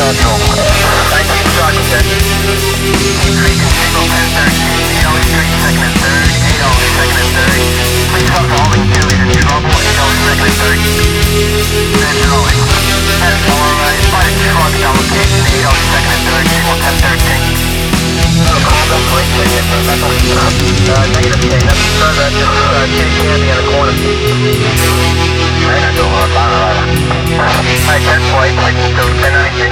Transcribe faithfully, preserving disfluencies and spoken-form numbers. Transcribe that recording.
Central. nineteen Stockton. Increasing signal ten thirteen, eight oh three second and third, eight oh second and third. Please talk to all the two is in trouble, eight oh second and third. Central. ten four, uh, spotted truck down location, eight oh second and third, signal ten thirteen. Uh, Congo police station, Central. Uh, negative K, that's further, just, uh, kitty candy in the corner. I got no more, fire, right. Alright, ten four, eight, please, ten ninety-two.